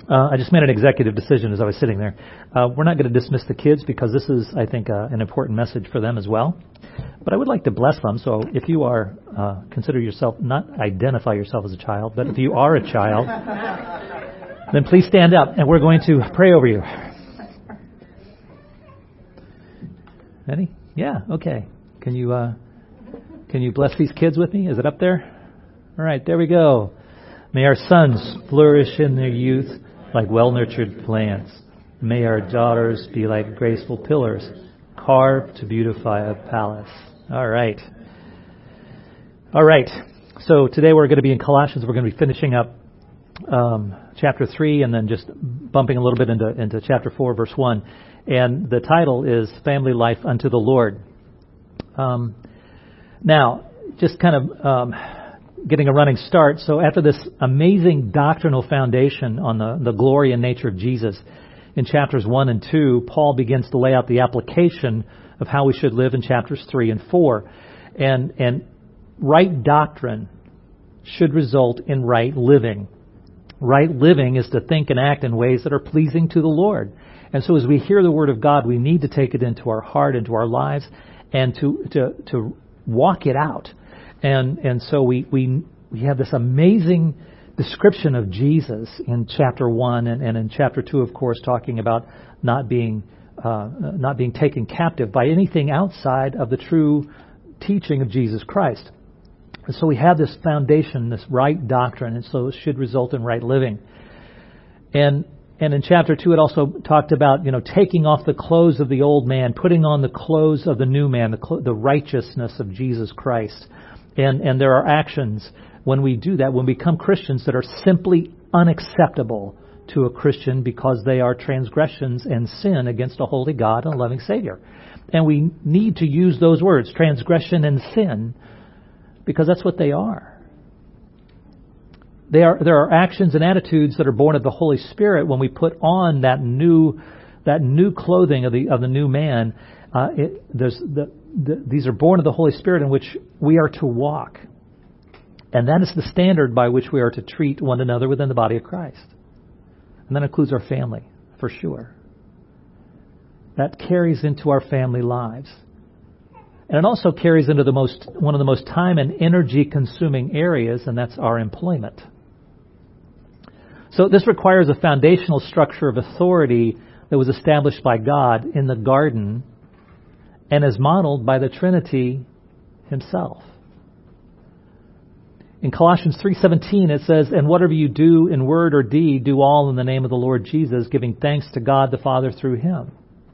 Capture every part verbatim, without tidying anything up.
Uh, I just made an executive decision as I was sitting there. Uh, we're not going to dismiss the kids because this is, I think, uh, an important message for them as well. But I would like to bless them. So if you are, uh, consider yourself, not identify yourself as a child, but if you are a child, then please stand up and we're going to pray over you. Ready? Yeah, okay. Can you, uh, can you bless these kids with me? Is it up there? All right, there we go. May our sons flourish in their youth like well-nurtured plants. May our daughters be like graceful pillars, carved to beautify a palace. All right. All right. So today we're going to be in Colossians. We're going to be finishing up um, chapter three and then just bumping a little bit into, into chapter four, verse one. And the title is Family Life Unto the Lord. Um, now, just kind of um, getting a running start. So after this amazing doctrinal foundation on the, the glory and nature of Jesus, in chapters one and two, Paul begins to lay out the application of how we should live in chapters three and four. And, and right doctrine should result in right living. Right living is to think and act in ways that are pleasing to the Lord. And so as we hear the Word of God, we need to take it into our heart, into our lives, and to to, to walk it out. And and so we, we we have this amazing description of Jesus in chapter one and, and in chapter two, of course, talking about not being uh, not being taken captive by anything outside of the true teaching of Jesus Christ. And so we have this foundation, this right doctrine, and so it should result in right living. And and in chapter two, it also talked about, you know, taking off the clothes of the old man, putting on the clothes of the new man, the, cl- the righteousness of Jesus Christ. And and there are actions when we do that, when we become Christians, that are simply unacceptable to a Christian because they are transgressions and sin against a holy God and a loving Savior. And we need to use those words, transgression and sin, because that's what they are. They are there are actions and attitudes that are born of the Holy Spirit when we put on that new that new clothing of the of the new man. Uh, it, there's the, the, these are born of the Holy Spirit in which we are to walk. And that is the standard by which we are to treat one another within the body of Christ. And that includes our family, for sure. That carries into our family lives. And it also carries into the most one of the most time and energy consuming areas, and that's our employment. So this requires a foundational structure of authority that was established by God in the garden and is modeled by the Trinity Himself. In Colossians three seventeen it says, "And whatever you do in word or deed, do all in the name of the Lord Jesus, giving thanks to God the Father through Him."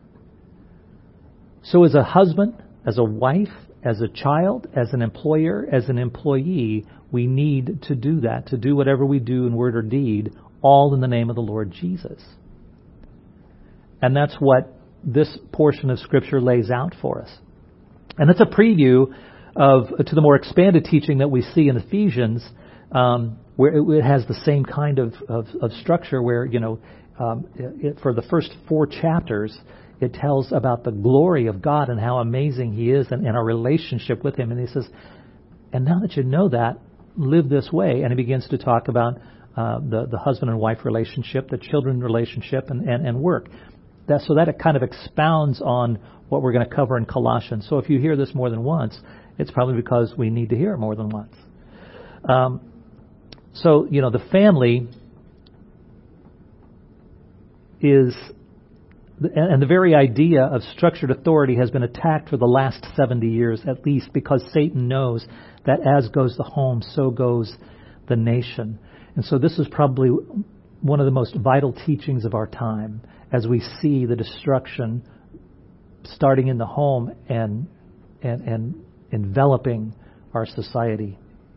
So as a husband, as a wife, as a child, as an employer, as an employee, we need to do that, to do whatever we do in word or deed, all in the name of the Lord Jesus. And that's what this portion of Scripture lays out for us. And it's a preview of to the more expanded teaching that we see in Ephesians, um, where it, it has the same kind of, of, of structure where, you know, um, it, for the first four chapters, it tells about the glory of God and how amazing He is and, and our relationship with Him. And he says, and now that you know that, live this way. And he begins to talk about uh, the, the husband and wife relationship, the children relationship, and, and, and work. That, so that it kind of expounds on what we're going to cover in Colossians. So if you hear this more than once, it's probably because we need to hear it more than once. Um, so, you know, the family is... And the very idea of structured authority has been attacked for the last seventy years at least, because Satan knows that as goes the home, so goes the nation. And so this is probably one of the most vital teachings of our time as we see the destruction starting in the home and and, and enveloping our society.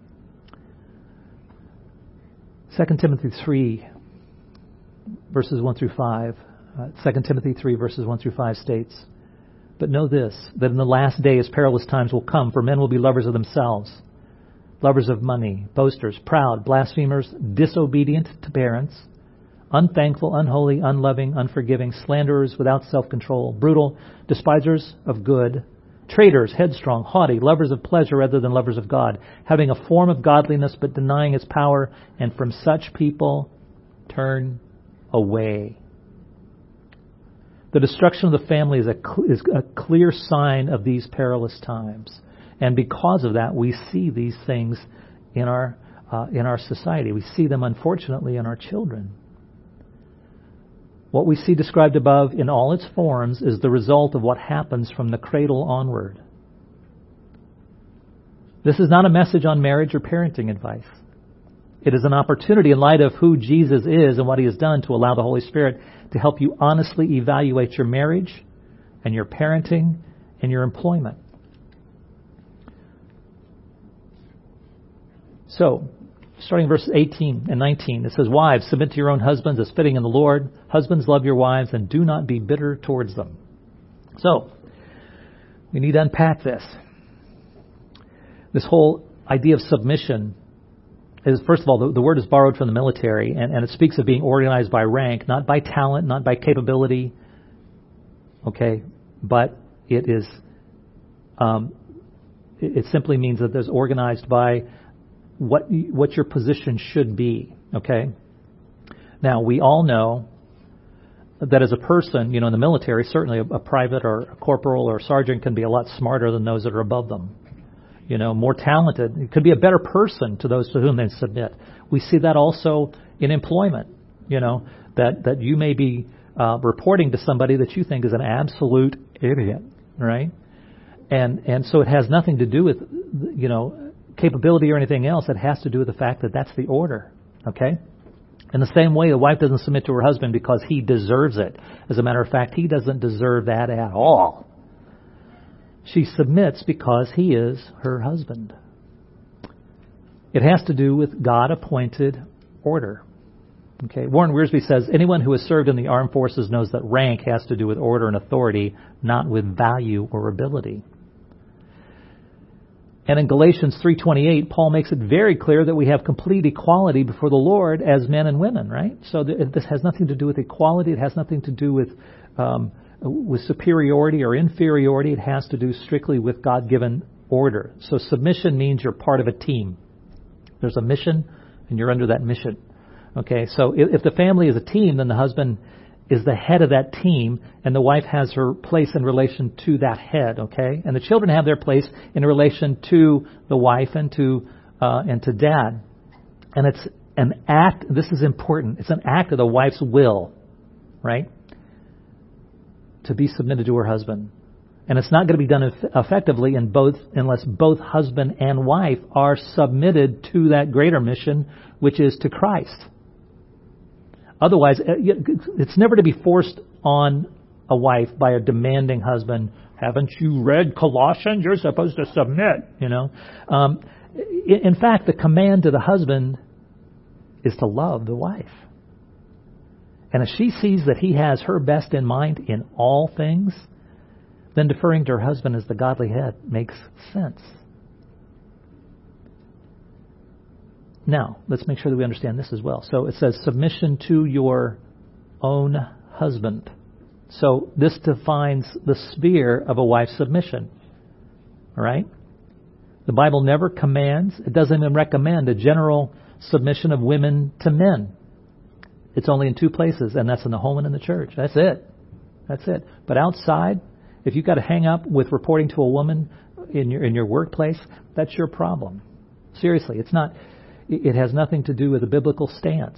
Second Timothy three, verses one through five. Uh, Second Timothy three, verses one through five states, "But know this, that in the last days perilous times will come, for men will be lovers of themselves, lovers of money, boasters, proud, blasphemers, disobedient to parents, unthankful, unholy, unloving, unforgiving, slanderers, without self-control, brutal, despisers of good, traitors, headstrong, haughty, lovers of pleasure rather than lovers of God, having a form of godliness but denying its power, and from such people turn away. The destruction of the family is a, cl- is a clear sign of these perilous times. And because of that, we see these things in our uh, in our society. We see them, unfortunately, in our children. What we see described above in all its forms is the result of what happens from the cradle onward. This is not a message on marriage or parenting advice. It is an opportunity in light of who Jesus is and what He has done to allow the Holy Spirit to help you honestly evaluate your marriage and your parenting and your employment. So, starting in verses eighteen and nineteen, it says, "Wives, submit to your own husbands as fitting in the Lord. Husbands, love your wives and do not be bitter towards them." So, we need to unpack this. This whole idea of submission is, first of all, the, the word is borrowed from the military, and, and it speaks of being organized by rank, not by talent, not by capability, okay, but it is, um, it, it simply means that there's organized by what what your position should be, okay? Now, we all know that as a person, you know, in the military, certainly a, a private or a corporal or a sergeant can be a lot smarter than those that are above them. You know, more talented. It could be a better person to those to whom they submit. We see that also in employment, you know, that, that you may be uh, reporting to somebody that you think is an absolute idiot, right? And and so it has nothing to do with, you know, capability or anything else. It has to do with the fact that that's the order, okay? In the same way, the wife doesn't submit to her husband because he deserves it. As a matter of fact, he doesn't deserve that at all. She submits because he is her husband. It has to do with God-appointed order. Okay, Warren Wiersbe says, anyone who has served in the armed forces knows that rank has to do with order and authority, not with value or ability. And in Galatians three twenty-eight, Paul makes it very clear that we have complete equality before the Lord as men and women, right? So th- this has nothing to do with equality. It has nothing to do with um, with superiority or inferiority. It has to do strictly with God-given order. So submission means you're part of a team. There's a mission, and you're under that mission. Okay, so if, if the family is a team, then the husband is the head of that team, and the wife has her place in relation to that head, okay? And the children have their place in relation to the wife and to uh, and to dad. And it's an act, this is important, it's an act of the wife's will, right? To be submitted to her husband. And it's not going to be done effectively in both unless both husband and wife are submitted to that greater mission, which is to Christ. Otherwise, it's never to be forced on a wife by a demanding husband. Haven't you read Colossians? You're supposed to submit, you know. Um, in fact, the command to the husband is to love the wife. And if she sees that he has her best in mind in all things, then deferring to her husband as the godly head makes sense. Now, let's make sure that we understand this as well. So it says submission to your own husband. So this defines the sphere of a wife's submission. All right? The Bible never commands, it doesn't even recommend a general submission of women to men. It's only in two places, and that's in the home and in the church. That's it. That's it. But outside, if you've got to hang up with reporting to a woman in your in your workplace, that's your problem. Seriously, it's not. It has nothing to do with a biblical stance.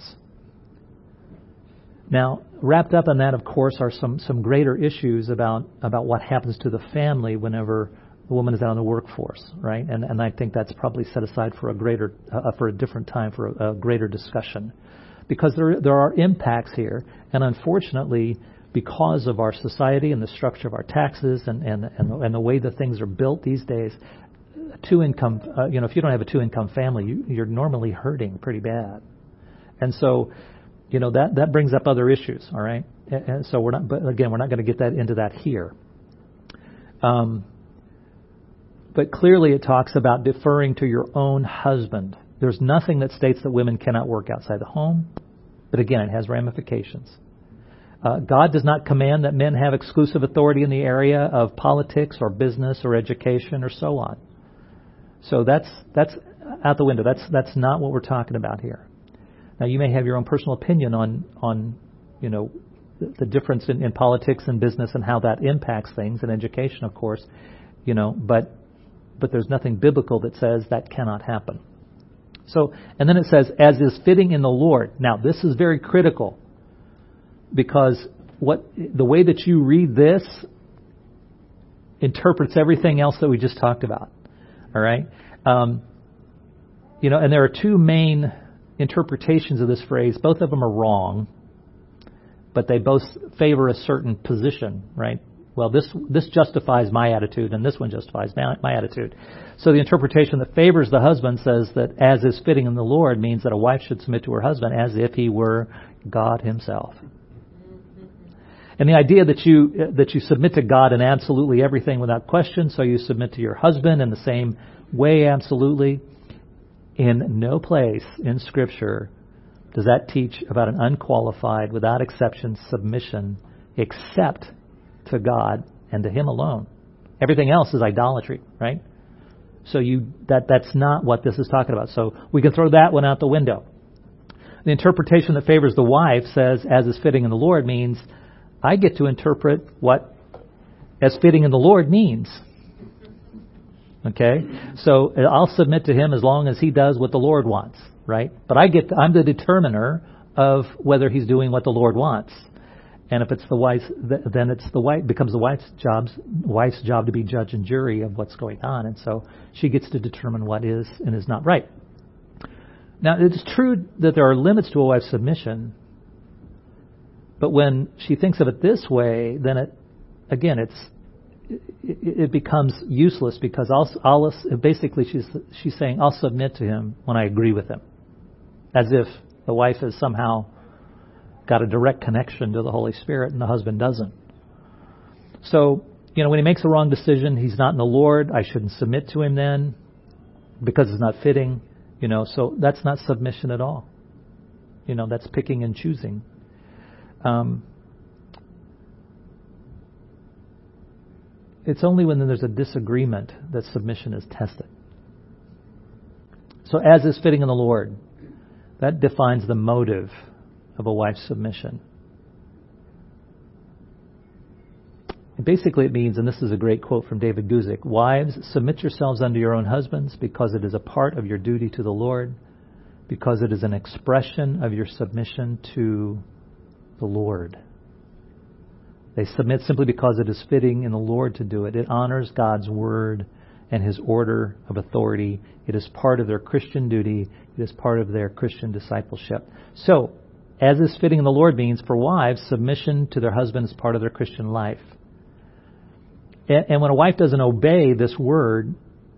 Now, wrapped up in that, of course, are some, some greater issues about, about what happens to the family whenever the woman is out in the workforce, right? And and I think that's probably set aside for a greater uh, for a different time for a, a greater discussion, because there there are impacts here, and unfortunately, because of our society and the structure of our taxes and and and the, and the way that things are built these days. Two income, uh, you know, if you don't have a two income family, you, you're normally hurting pretty bad, and so, you know, that that brings up other issues. All right, and, and so we're not, but again, we're not going to get that into that here. Um, but clearly, it talks about deferring to your own husband. There's nothing that states that women cannot work outside the home, but again, it has ramifications. Uh, God does not command that men have exclusive authority in the area of politics or business or education or so on. So that's that's out the window. That's that's not what we're talking about here. Now, you may have your own personal opinion on on you know, the, the difference in, in politics and business and how that impacts things, and education, of course, you know, but but there's nothing biblical that says that cannot happen. So, and then it says, as is fitting in the Lord. Now, this is very critical, because what the way that you read this interprets everything else that we just talked about. All right? Um, you know, and there are two main interpretations of this phrase. Both of them are wrong, but they both favor a certain position, right? Well, this this justifies my attitude, and this one justifies my, my attitude. So the interpretation that favors the husband says that as is fitting in the Lord means that a wife should submit to her husband as if he were God himself. And the idea that you that you submit to God in absolutely everything without question, so you submit to your husband in the same way absolutely. In no place in Scripture does that teach about an unqualified, without exception, submission except to God and to Him alone. Everything else is idolatry, right? So you that that's not what this is talking about. So we can throw that one out the window. The interpretation that favors the wife says, as is fitting in the Lord, means I get to interpret what as fitting in the Lord means. Okay? So I'll submit to Him as long as He does what the Lord wants, right? But I get to, I'm the determiner of whether He's doing what the Lord wants. And if it's the wife's, then it's the wife becomes the wife's job's wife's job to be judge and jury of what's going on, and so she gets to determine what is and is not right. Now, it's true that there are limits to a wife's submission, but when she thinks of it this way, then it again it's it, it becomes useless, because I'll, I'll basically she's she's saying I'll submit to him when I agree with him, as if the wife has somehow got a direct connection to the Holy Spirit and the husband doesn't. So, you know, when he makes a wrong decision, he's not in the Lord. I shouldn't submit to him then because it's not fitting, you know, so that's not submission at all. You know, that's picking and choosing. Um, it's only when there's a disagreement that submission is tested. So as is fitting in the Lord, that defines the motive of a wife's submission. And basically it means, and this is a great quote from David Guzik, wives, submit yourselves unto your own husbands because it is a part of your duty to the Lord, because it is an expression of your submission to the Lord. They submit simply because it is fitting in the Lord to do it. It honors God's word and His order of authority. It is part of their Christian duty. It is part of their Christian discipleship. So, as is fitting in the Lord means, for wives, submission to their husband is part of their Christian life. And, and when a wife doesn't obey this word,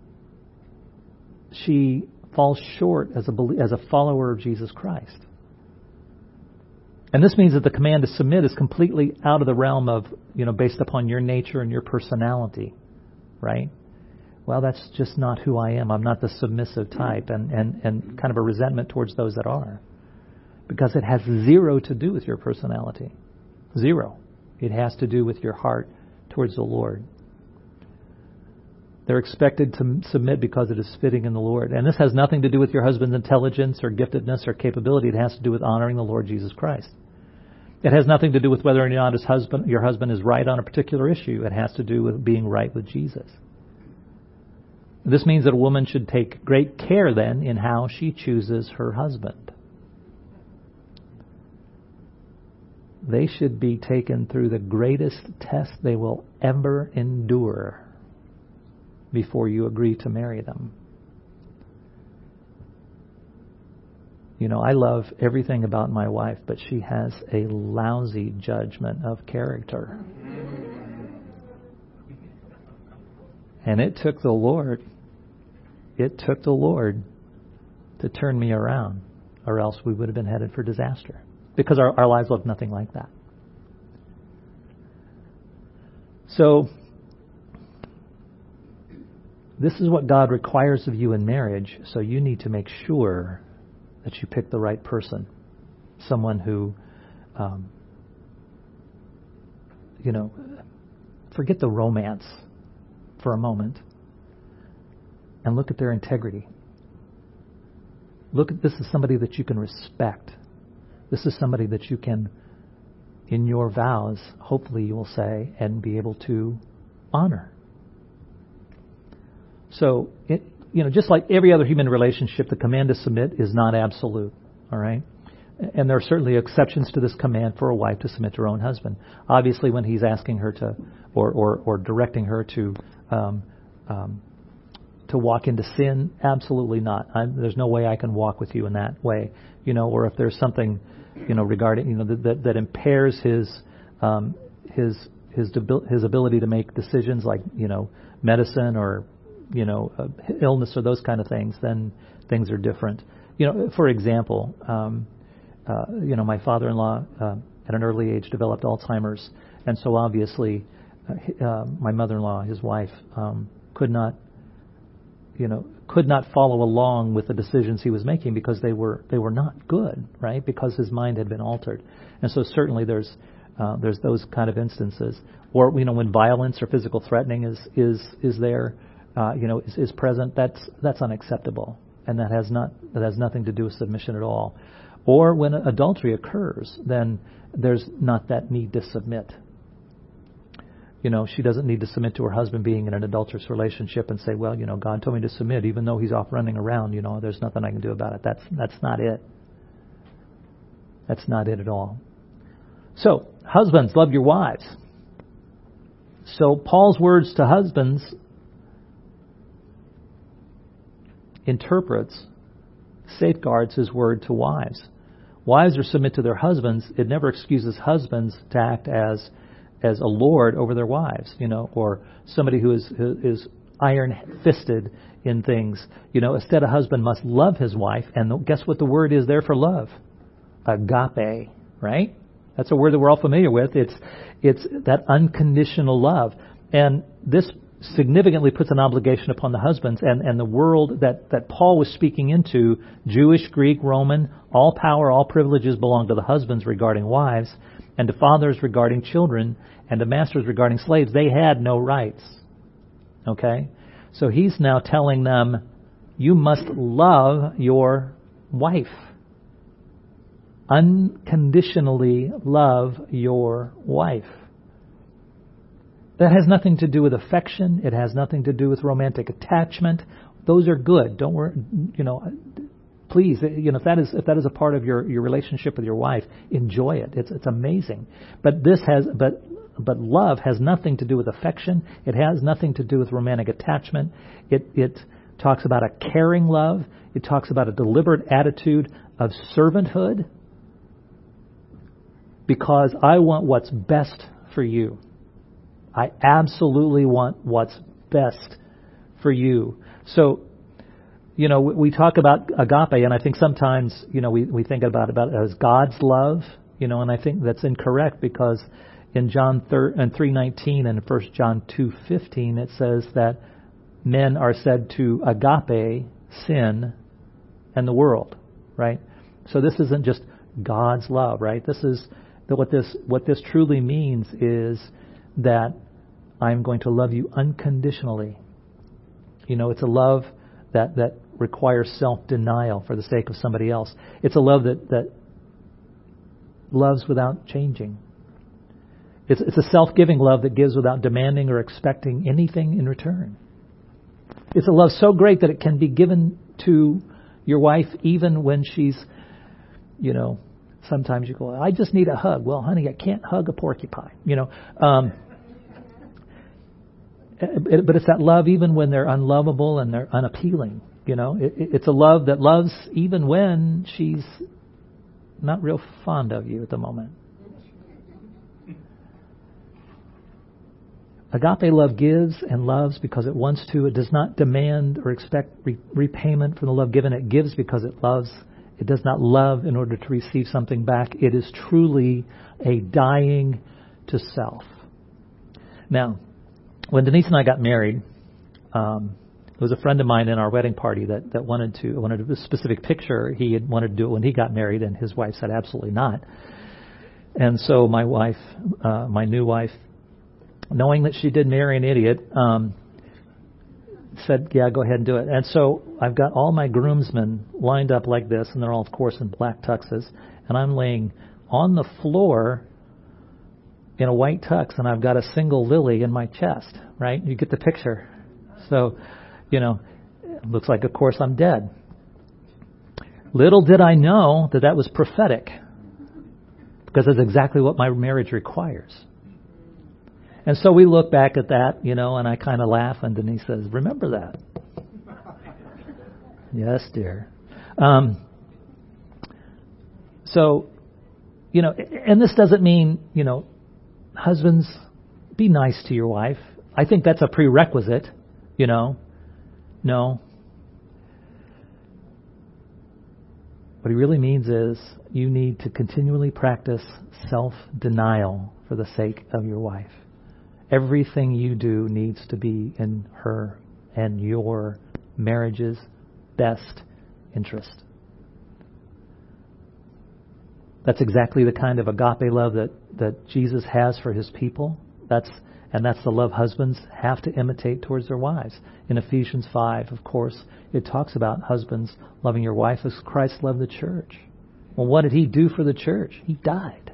she falls short as a as a follower of Jesus Christ. And this means that the command to submit is completely out of the realm of, you know, based upon your nature and your personality, right? Well, that's just not who I am. I'm not the submissive type, and, and, and kind of a resentment towards those that are. Because it has zero to do with your personality. Zero. It has to do with your heart towards the Lord. They're expected to submit because it is fitting in the Lord. And this has nothing to do with your husband's intelligence or giftedness or capability. It has to do with honoring the Lord Jesus Christ. It has nothing to do with whether or not his husband, your husband is right on a particular issue. It has to do with being right with Jesus. This means that a woman should take great care then in how she chooses her husband. They should be taken through the greatest test they will ever endure before you agree to marry them. You know, I love everything about my wife, but she has a lousy judgment of character. And it took the Lord, it took the Lord to turn me around, or else we would have been headed for disaster. Because our, our lives look nothing like that. So, this is what God requires of you in marriage, so you need to make sure that you pick the right person. Someone who, um, you know, forget the romance for a moment and look at their integrity. Look at this is somebody that you can respect. This is somebody that you can in your vows, hopefully you will say, and be able to honor. So, it, you know, just like every other human relationship, the command to submit is not absolute, all right? And there are certainly exceptions to this command for a wife to submit to her own husband. Obviously, when he's asking her to, or or, or directing her to um, um, to walk into sin, absolutely not. I'm, there's no way I can walk with you in that way, you know. Or if there's something, you know, regarding, you know, that that, that impairs his um, his his debil- his ability to make decisions like, you know, medicine or, you know, uh, illness or those kind of things, then things are different. You know, for example. Um, Uh, you know, my father-in-law uh, at an early age developed Alzheimer's, and so obviously uh, uh, my mother-in-law, his wife, um, could not, you know, could not follow along with the decisions he was making because they were they were not good, right? Because his mind had been altered, and so certainly there's uh, there's those kind of instances, or you know, when violence or physical threatening is is is there, uh, you know, is, is present. That's that's unacceptable, and that has not that has nothing to do with submission at all. Or when adultery occurs, then there's not that need to submit. You know, she doesn't need to submit to her husband being in an adulterous relationship and say, well, you know, God told me to submit, even though he's off running around, you know, there's nothing I can do about it. That's that's not it. That's not it at all. So, husbands, love your wives. So, Paul's words to husbands interprets, safeguards his word to wives. Wives are submit to their husbands. It never excuses husbands to act as as a lord over their wives, you know, or somebody who is who is iron-fisted in things. You know, instead, a husband must love his wife, and guess what the word is there for love? Agape, right? That's a word that we're all familiar with. It's it's that unconditional love, and this significantly puts an obligation upon the husbands, and, and the world that, that Paul was speaking into, Jewish, Greek, Roman, all power, all privileges belong to the husbands regarding wives, and to fathers regarding children, and to masters regarding slaves. They had no rights. Okay? So he's now telling them, you must love your wife. Unconditionally love your wife. That has nothing to do with affection. It has nothing to do with romantic attachment. Those are good. Don't worry, you know, please, you know, if that is if that is a part of your, your relationship with your wife, enjoy it. It's it's amazing. But this has but but love has nothing to do with affection. It has nothing to do with romantic attachment. It it talks about a caring love. It talks about a deliberate attitude of servanthood. Because I want what's best for you. I absolutely want what's best for you. So, you know, we talk about agape, and I think sometimes, you know, we, we think about, about it as God's love, you know, and I think that's incorrect because in John three nineteen and First John two fifteen it says that men are said to agape sin and the world, right? So this isn't just God's love, right? This is that what this what this truly means is that I'm going to love you unconditionally. You know, it's a love that, that requires self-denial for the sake of somebody else. It's a love that, that loves without changing. It's, it's a self-giving love that gives without demanding or expecting anything in return. It's a love so great that it can be given to your wife even when she's, you know, sometimes you go, I just need a hug. Well, honey, I can't hug a porcupine. You know, um, it, but it's that love even when they're unlovable and they're unappealing. You know, it, it's a love that loves even when she's not real fond of you at the moment. Agape love gives and loves because it wants to. It does not demand or expect re- repayment from the love given. It gives because it loves. It does not love in order to receive something back. It is truly a dying to self. Now, when Denise and I got married, um, there was a friend of mine in our wedding party that, that wanted to wanted a specific picture. He had wanted to do it when he got married, and his wife said absolutely not. And so my wife, uh, my new wife, knowing that she did marry an idiot, um, said, yeah, go ahead and do it. And so I've got all my groomsmen lined up like this, and they're all, of course, in black tuxes. And I'm laying on the floor in a white tux and I've got a single lily in my chest, right? You get the picture. So, you know, it looks like, of course, I'm dead. Little did I know that that was prophetic, because that's exactly what my marriage requires. And so we look back at that, you know, and I kind of laugh, and Denise says, remember that. Yes, dear. Um, so, you know, and this doesn't mean, you know, husbands, be nice to your wife. I think that's a prerequisite, you know. No. What he really means is you need to continually practice self-denial for the sake of your wife. Everything you do needs to be in her and your marriage's best interest. That's exactly the kind of agape love that, that Jesus has for his people. That's and that's the love husbands have to imitate towards their wives. In Ephesians five, of course, it talks about husbands loving your wife as Christ loved the church. Well, what did he do for the church? He died.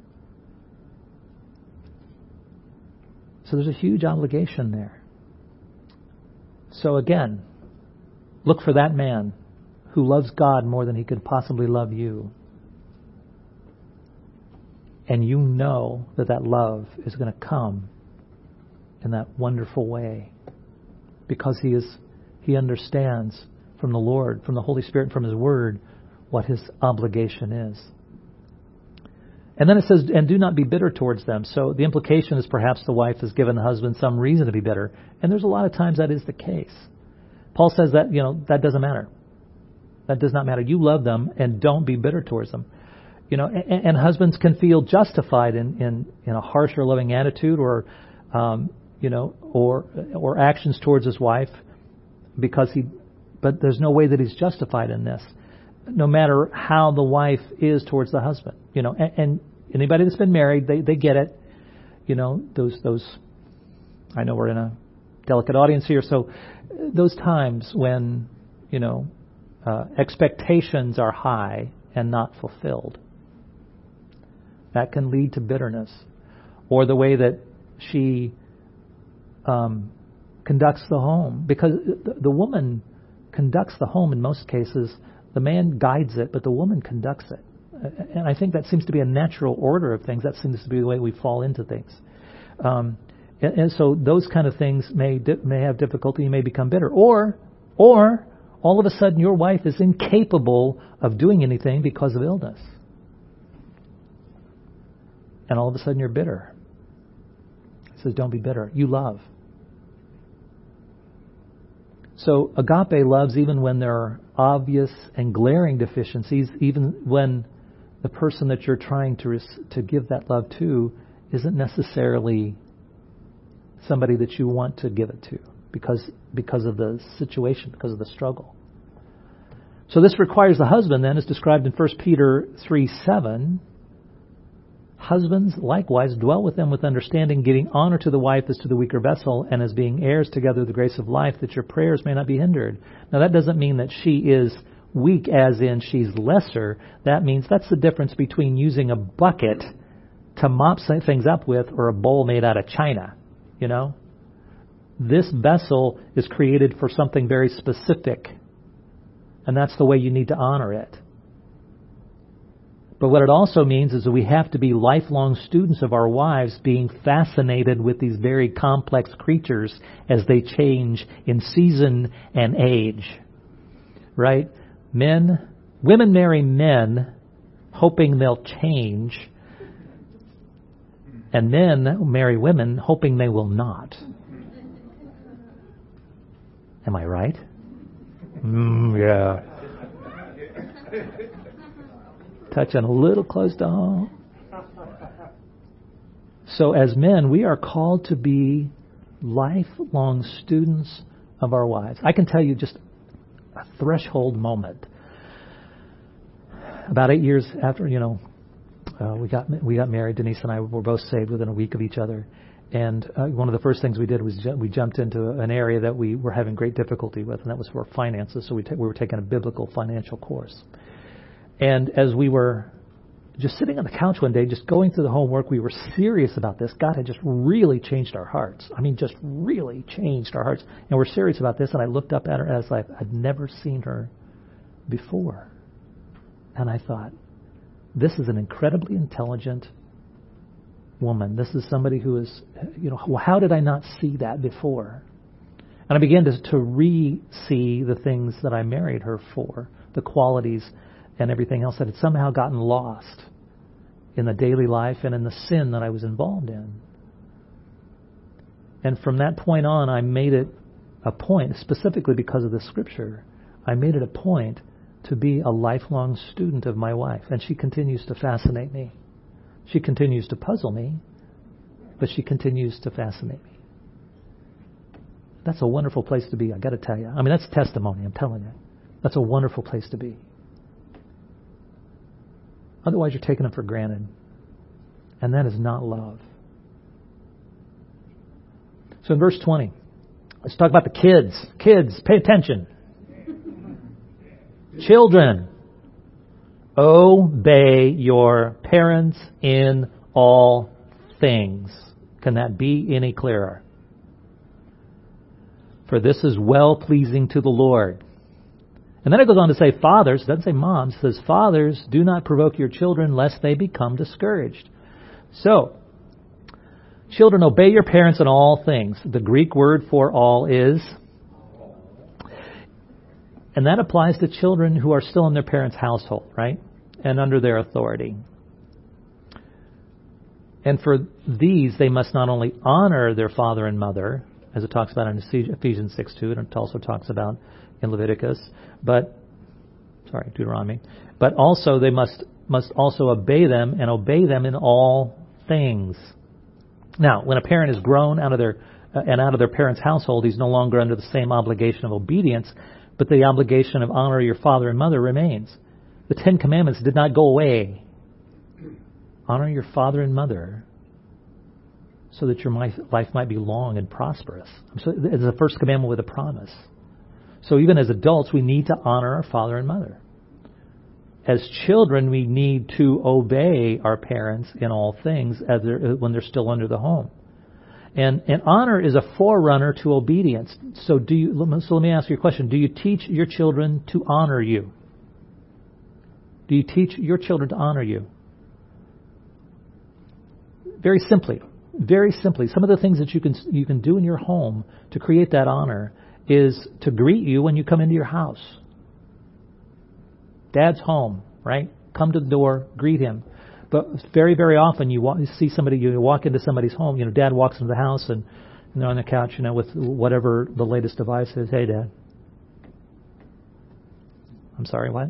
So there's a huge obligation there. So again, look for that man who loves God more than he could possibly love you. And you know that that love is going to come in that wonderful way, because he is he understands from the Lord, from the Holy Spirit, and from his word, what his obligation is. And then it says, and do not be bitter towards them. So the implication is perhaps the wife has given the husband some reason to be bitter. And there's a lot of times that is the case. Paul says that, you know, that doesn't matter. That does not matter. You love them and don't be bitter towards them. You know, and, and husbands can feel justified in, in, in a harsh or loving attitude, or, um, you know, or or actions towards his wife, because he, but there's no way that he's justified in this, no matter how the wife is towards the husband. You know, and, and anybody that's been married, they, they get it. You know, those those. I know we're in a delicate audience here, so those times when, you know, uh, expectations are high and not fulfilled, that can lead to bitterness, or the way that she um, conducts the home, because the, the woman conducts the home in most cases. The man guides it, but the woman conducts it. And I think that seems to be a natural order of things. That seems to be the way we fall into things. Um, and, and so those kind of things may may have difficulty. You may become bitter, or or all of a sudden your wife is incapable of doing anything because of illness, and all of a sudden you're bitter. He says, "Don't be bitter. You love." So agape loves even when there are obvious and glaring deficiencies, even when the person that you're trying to res- to give that love to isn't necessarily somebody that you want to give it to, because because of the situation, because of the struggle. So this requires the husband, then, as described in First Peter three seven. Husbands, likewise, dwell with them with understanding, giving honor to the wife as to the weaker vessel, and as being heirs together of the grace of life, that your prayers may not be hindered. Now, that doesn't mean that she is weak, as in she's lesser. That means that's the difference between using a bucket to mop things up with or a bowl made out of china. You know, this vessel is created for something very specific, and that's the way you need to honor it. But what it also means is that we have to be lifelong students of our wives, being fascinated with these very complex creatures as they change in season and age. Right? Men, women marry men hoping they'll change, and men marry women hoping they will not. Am I right? Mm, yeah. Touching a little close to home. So as men, we are called to be lifelong students of our wives. I can tell you just a threshold moment. About eight years after, you know, uh, we got we got married, Denise and I were both saved within a week of each other. And uh, one of the first things we did was ju- we jumped into an area that we were having great difficulty with, and that was for finances. So we, ta- we were taking a biblical financial course. And as we were just sitting on the couch one day, just going through the homework, we were serious about this. God had just really changed our hearts. I mean, just really changed our hearts. And we're serious about this. And I looked up at her as like I'd never seen her before. And I thought, this is an incredibly intelligent woman. This is somebody who is, you know, well, how did I not see that before? And I began to, to re-see the things that I married her for, the qualities and everything else that had somehow gotten lost in the daily life and in the sin that I was involved in. And from that point on, I made it a point, specifically because of the scripture, I made it a point to be a lifelong student of my wife. And she continues to fascinate me. She continues to puzzle me, but she continues to fascinate me. That's a wonderful place to be, I got to tell you. I mean, that's testimony, I'm telling you. That's a wonderful place to be. Otherwise, you're taking them for granted. And that is not love. So in verse twenty, let's talk about the kids. Kids, pay attention. Children, obey your parents in all things. Can that be any clearer? For this is well-pleasing to the Lord. And then it goes on to say, fathers, it doesn't say moms, it says, fathers, do not provoke your children lest they become discouraged. So, children, obey your parents in all things. The Greek word for all is, and that applies to children who are still in their parents' household, right? And under their authority. And for these, they must not only honor their father and mother, as it talks about in Ephesians six two, and it also talks about in Leviticus, but, sorry, Deuteronomy, but also they must must also obey them and obey them in all things. Now, when a parent is grown out of their uh, and out of their parent's household, he's no longer under the same obligation of obedience, but the obligation of honor your father and mother remains. The Ten Commandments did not go away. Honor your father and mother so that your life might be long and prosperous. So it's the first commandment with a promise. So even as adults, we need to honor our father and mother. As children, we need to obey our parents in all things as they're, when they're still under the home. And, and honor is a forerunner to obedience. So do you? So let me ask you a question. Do you teach your children to honor you? Do you teach your children to honor you? Very simply. Very simply. Some of the things that you can you can do in your home to create that honor is to greet you when you come into your house. Dad's home, right? Come to the door, greet him. But very, very often you, walk, you see somebody, you walk into somebody's home, you know, Dad walks into the house and, and they're on the couch, you know, with whatever the latest device is. Hey, Dad. I'm sorry, what?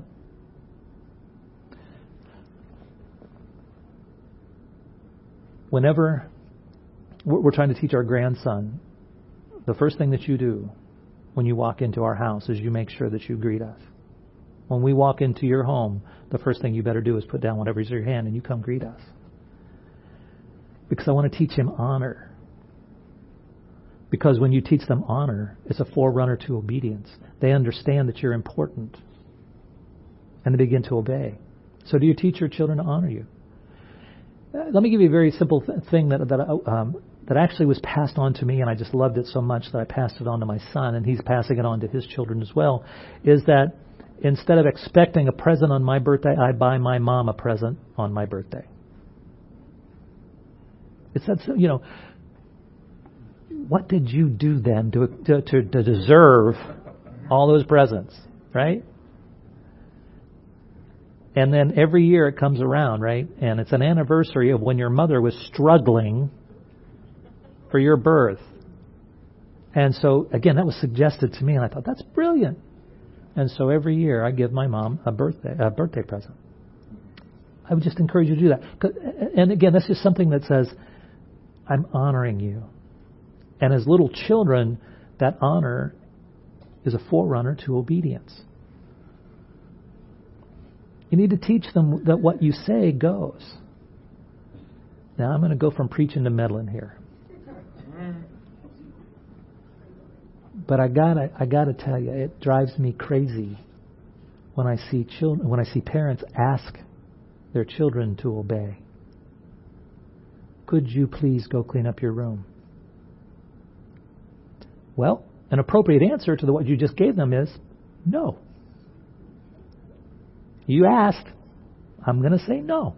Whenever we're trying to teach our grandson, the first thing that you do when you walk into our house is you make sure that you greet us. When we walk into your home, the first thing you better do is put down whatever's in your hand and you come greet us. Because I want to teach him honor. Because when you teach them honor, it's a forerunner to obedience. They understand that you're important. And they begin to obey. So do you teach your children to honor you? Uh, let me give you a very simple th- thing that that um, that actually was passed on to me, and I just loved it so much that I passed it on to my son, and he's passing it on to his children as well, is that instead of expecting a present on my birthday, I buy my mom a present on my birthday. It's that, you know, what did you do then to, to, to, to deserve all those presents, right? And then every year it comes around, right? And it's an anniversary of when your mother was struggling for your birth. And so, again, that was suggested to me, and I thought, that's brilliant. And so every year I give my mom a birthday a birthday present. I would just encourage you to do that. And again, that's just something that says, I'm honoring you. And as little children, that honor is a forerunner to obedience. You need to teach them that what you say goes. Now I'm going to go from preaching to meddling here. But I gotta, I gotta tell you, it drives me crazy when I see children, when I see parents ask their children to obey? Could you please go clean up your room? Well, an appropriate answer to the, what you just gave them is no. You asked, I'm going to say no.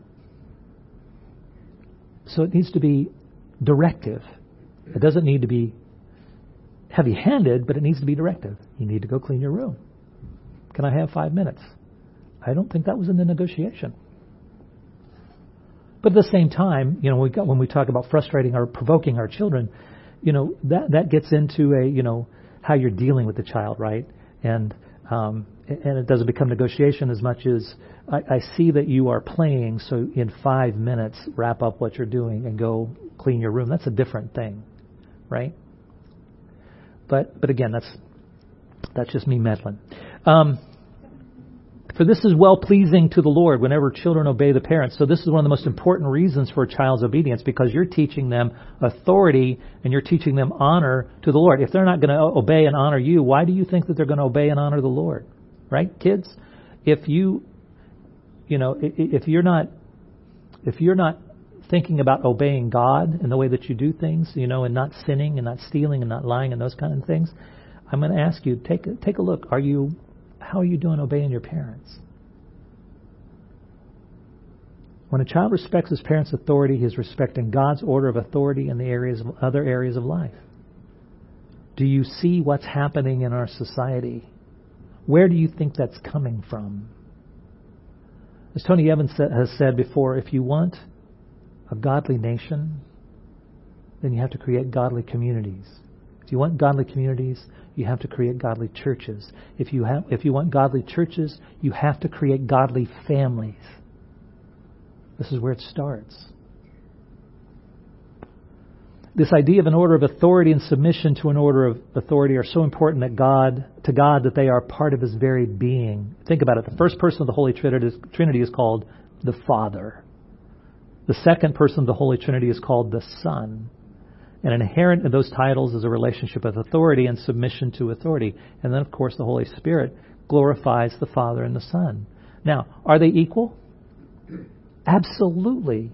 So it needs to be directive. It doesn't need to be heavy-handed, but it needs to be directive. You need to go clean your room. Can I have five minutes? I don't think that was in the negotiation. But at the same time, you know, we got, when we talk about frustrating or provoking our children, you know, that that gets into a, you know, how you're dealing with the child, right? And um, and it doesn't become negotiation as much as I, I see that you are playing, so in five minutes, wrap up what you're doing and go clean your room. That's a different thing, right? But but again, that's that's just me meddling. Um, For this is well-pleasing to the Lord whenever children obey the parents. So this is one of the most important reasons for a child's obedience, because you're teaching them authority and you're teaching them honor to the Lord. If they're not going to obey and honor you, why do you think that they're going to obey and honor the Lord? Right, kids? If you, you know, if you're not, if you're not thinking about obeying God in the way that you do things, you know, and not sinning and not stealing and not lying and those kind of things, I'm going to ask you, take take a look. Are you How are you doing obeying your parents? When a child respects his parents' authority, he is respecting God's order of authority in the areas of other areas of life. Do you see what's happening in our society? Where do you think that's coming from? As Tony Evans has said before, if you want a godly nation, then you have to create godly communities. If you want godly communities, you have to create godly churches. If you have, if you want godly churches, you have to create godly families. This is where it starts. This idea of an order of authority and submission to an order of authority are so important that God, to God that they are part of His very being. Think about it. The first person of the Holy Trinity is called the Father. The second person of the Holy Trinity is called the Son. And inherent in those titles is a relationship of authority and submission to authority. And then, of course, the Holy Spirit glorifies the Father and the Son. Now, are they equal? Absolutely.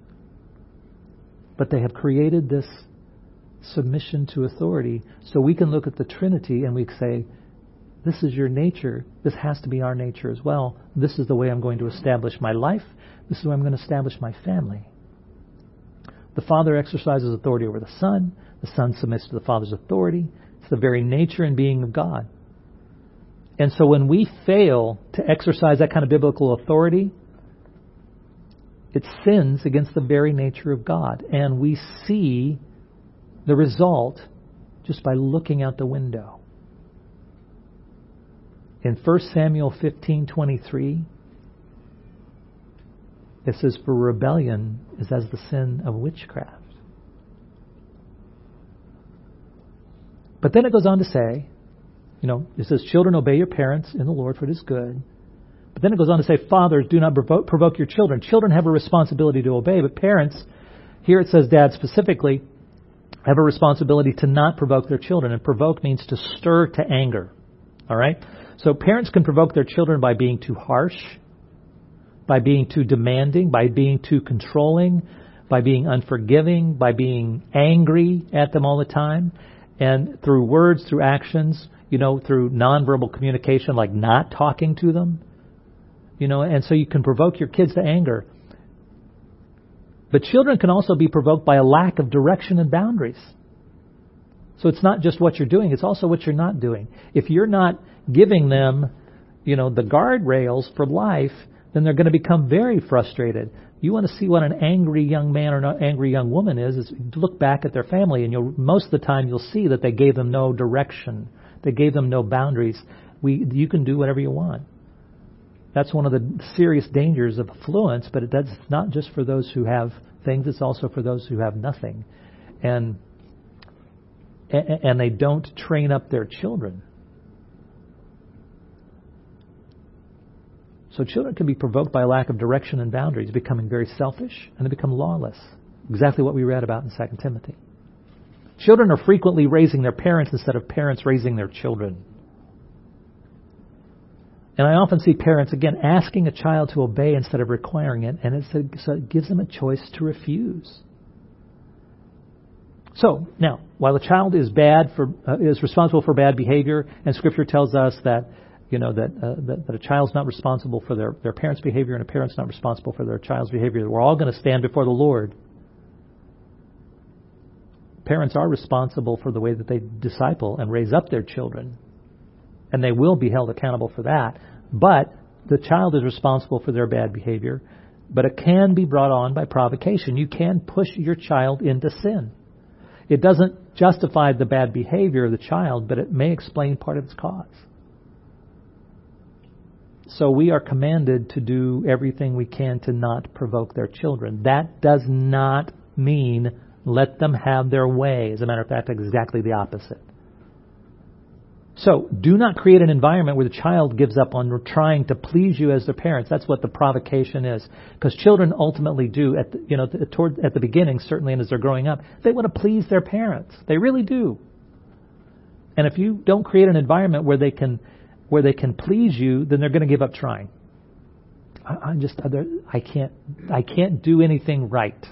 But they have created this submission to authority so we can look at the Trinity and we say, this is your nature. This has to be our nature as well. This is the way I'm going to establish my life. This is the way I'm going to establish my family. The Father exercises authority over the Son. The Son submits to the Father's authority. It's the very nature and being of God. And so when we fail to exercise that kind of biblical authority, it sins against the very nature of God. And we see the result just by looking out the window. In First Samuel fifteen twenty-three, it says, for rebellion is as the sin of witchcraft. But then it goes on to say, you know, it says, children, obey your parents in the Lord, for it is good. But then it goes on to say, fathers, do not provoke, provoke your children. Children have a responsibility to obey, but parents, here it says dad specifically, have a responsibility to not provoke their children. And provoke means to stir to anger. All right? So parents can provoke their children by being too harsh, by being too demanding, by being too controlling, by being unforgiving, by being angry at them all the time. And through words, through actions, you know, through nonverbal communication, like not talking to them. You know, and so you can provoke your kids to anger. But children can also be provoked by a lack of direction and boundaries. So it's not just what you're doing, it's also what you're not doing. If you're not giving them, you know, the guardrails for life, then they're going to become very frustrated. You want to see what an angry young man or an angry young woman is, is look back at their family, and you'll most of the time you'll see that they gave them no direction. They gave them no boundaries. We, you can do whatever you want. That's one of the serious dangers of affluence, but that's not just for those who have things, it's also for those who have nothing. And and they don't train up their children. So children can be provoked by a lack of direction and boundaries, becoming very selfish, and they become lawless. Exactly what we read about in Second Timothy. Children are frequently raising their parents instead of parents raising their children. And I often see parents, again, asking a child to obey instead of requiring it, and it's a, so it gives them a choice to refuse. So, now, while a child is bad for uh, is responsible for bad behavior, and Scripture tells us that you know that, uh, that that a child's not responsible for their, their parents' behavior, and a parent's not responsible for their child's behavior, we're all going to stand before the Lord. Parents are responsible for the way that they disciple and raise up their children, and they will be held accountable for that. But the child is responsible for their bad behavior, but it can be brought on by provocation. You can push your child into sin. It doesn't justify the bad behavior of the child, but it may explain part of its cause. So we are commanded to do everything we can to not provoke their children. That does not mean let them have their way. As a matter of fact, exactly the opposite. So do not create an environment where the child gives up on trying to please you as their parents. That's what the provocation is. Because children ultimately do, at the, you know, toward at the beginning, certainly, and as they're growing up, they want to please their parents. They really do. And if you don't create an environment where they can, where they can please you, then they're going to give up trying. I, I'm just, I can't, I can't do anything right.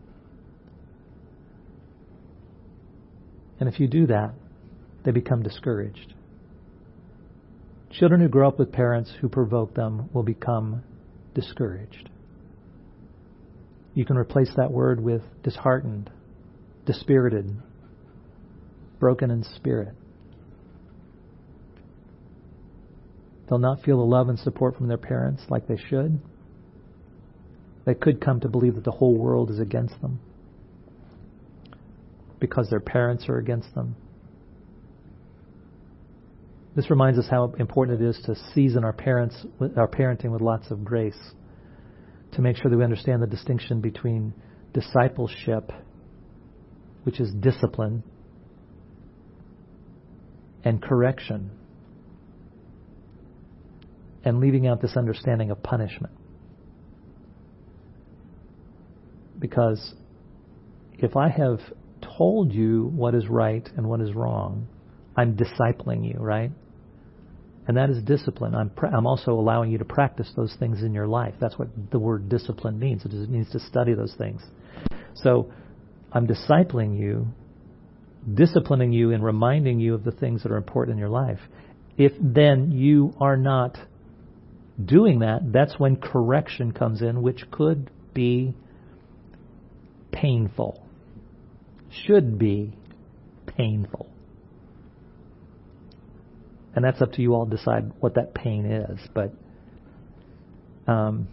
And if you do that, they become discouraged. Children who grow up with parents who provoke them will become discouraged. You can replace that word with disheartened, dispirited, broken in spirit. They'll not feel the love and support from their parents like they should. They could come to believe that the whole world is against them because their parents are against them. This reminds us how important it is to season our parents, our parenting with lots of grace, to make sure that we understand the distinction between discipleship, which is discipline, and correction, and leaving out this understanding of punishment. Because if I have told you what is right and what is wrong, I'm discipling you, right? And that is discipline. I'm pra- I'm also allowing you to practice those things in your life. That's what the word discipline means. It just means to study those things. So I'm discipling you, disciplining you, and reminding you of the things that are important in your life. If then you are not doing that, that's when correction comes in, which could be painful. Should be painful. And that's up to you all to decide what that pain is. But um,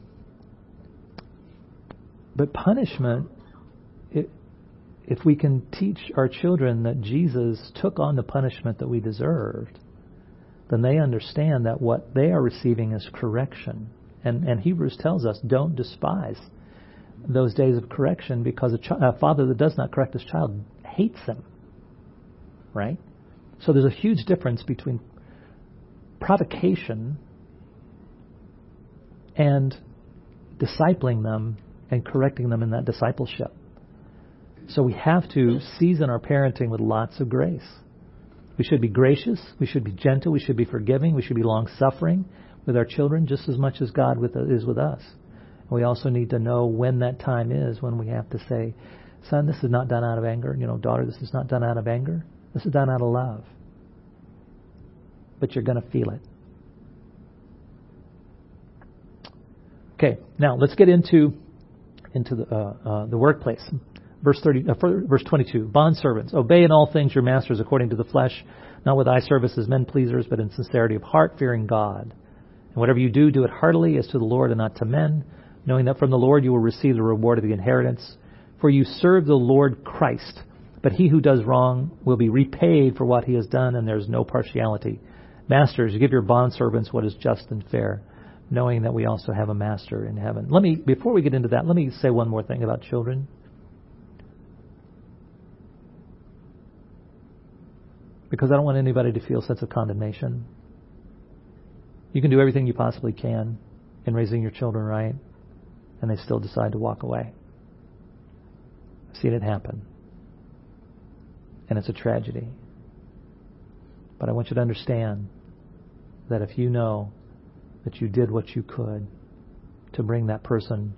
but punishment, it, if we can teach our children that Jesus took on the punishment that we deserved, then they understand that what they are receiving is correction. And, and Hebrews tells us, don't despise those days of correction, because a, ch- a father that does not correct his child hates him. Right? So there's a huge difference between provocation and discipling them and correcting them in that discipleship. So we have to season our parenting with lots of grace. We should be gracious, we should be gentle, we should be forgiving, we should be long-suffering with our children just as much as God with, is with us. And we also need to know when that time is when we have to say, son, this is not done out of anger. You know, daughter, this is not done out of anger. This is done out of love. But you're going to feel it. Okay, now let's get into into the uh, uh, the workplace. Verse thirty, uh, verse twenty-two. Bondservants, obey in all things your masters according to the flesh, not with eye service as men pleasers, but in sincerity of heart, fearing God. And whatever you do, do it heartily as to the Lord and not to men, knowing that from the Lord you will receive the reward of the inheritance. For you serve the Lord Christ. But he who does wrong will be repaid for what he has done, and there is no partiality. Masters, give your bondservants what is just and fair, knowing that we also have a master in heaven. Let me, before we get into that, let me say one more thing about children. Because I don't want anybody to feel a sense of condemnation. You can do everything you possibly can in raising your children right, and they still decide to walk away. I've seen it happen. And it's a tragedy. But I want you to understand that if you know that you did what you could to bring that person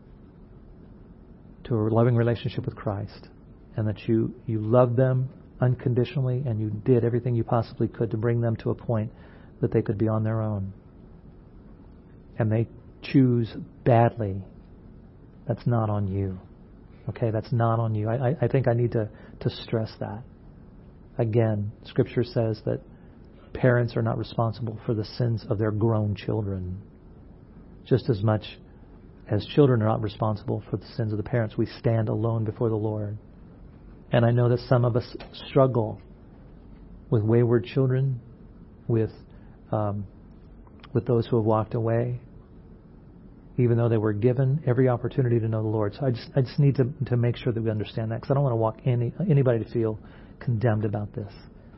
to a loving relationship with Christ, and that you, you loved them unconditionally and you did everything you possibly could to bring them to a point that they could be on their own. And they choose badly. That's not on you. Okay, that's not on you. I, I think I need to, to stress that. Again, Scripture says that parents are not responsible for the sins of their grown children. Just as much as children are not responsible for the sins of the parents, we stand alone before the Lord. And I know that some of us struggle with wayward children, with um, with those who have walked away, even though they were given every opportunity to know the Lord. So I just I just need to, to make sure that we understand that, because I don't want to walk any anybody to feel condemned about this.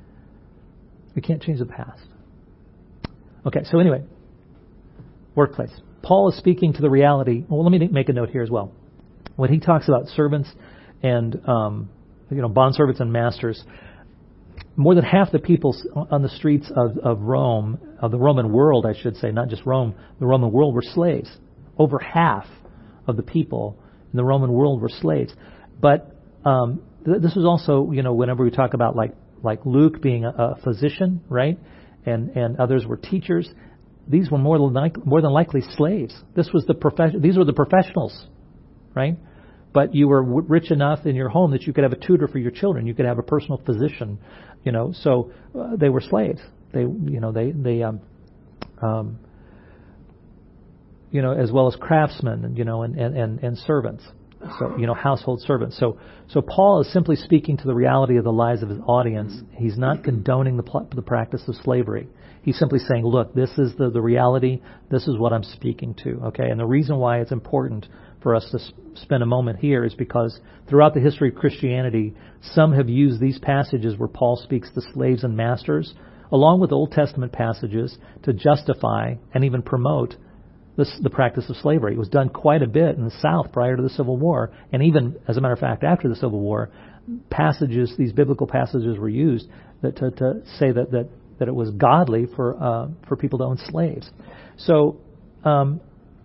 We can't change the past. Okay, so anyway, workplace. Paul is speaking to the reality. Well, let me make a note here as well. When he talks about servants and um, you know bondservants and masters, more than half the people on the streets of, of Rome, of the Roman world, I should say, not just Rome, the Roman world were slaves. Over half of the people in the Roman world were slaves. But um, th- this was also, you know, whenever we talk about like like Luke being a, a physician, right, and and others were teachers. These were more than like, more than likely slaves. This was the profession. These were the professionals, right? But you were w- rich enough in your home that you could have a tutor for your children. You could have a personal physician, you know. So uh, they were slaves. They, you know, they they um, um, you know, as well as craftsmen, you know, and, and, and, and servants. So, you know, household servants. So, so Paul is simply speaking to the reality of the lives of his audience. He's not condoning the pl- the practice of slavery. He's simply saying, look, this is the, the reality. This is what I'm speaking to. Okay. And the reason why it's important for us to s- spend a moment here is because throughout the history of Christianity, some have used these passages where Paul speaks to slaves and masters, along with Old Testament passages, to justify and even promote This, the practice of slavery. It was done quite a bit in the South prior to the Civil War, and even, as a matter of fact, after the Civil War, passages, these biblical passages were used that, to, to say that, that, that it was godly for uh, for people to own slaves. So, um,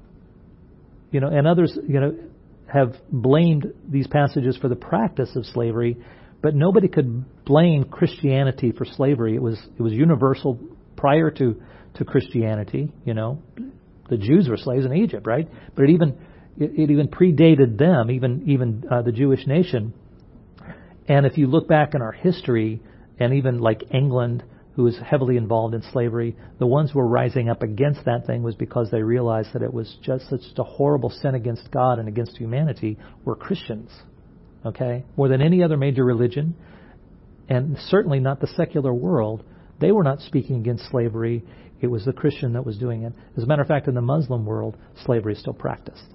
you know, and others, you know, have blamed these passages for the practice of slavery, but nobody could blame Christianity for slavery. It was it was universal prior to to Christianity, you know. The Jews were slaves in Egypt, right? But it even it, it even predated them, even even uh, the Jewish nation. And if you look back in our history, and even like England, who was heavily involved in slavery, the ones who were rising up against that thing was because they realized that it was just such a horrible sin against God and against humanity were Christians. Okay, more than any other major religion, and certainly not the secular world. They were not speaking against slavery. It was the Christian that was doing it. As a matter of fact, in the Muslim world, slavery is still practiced.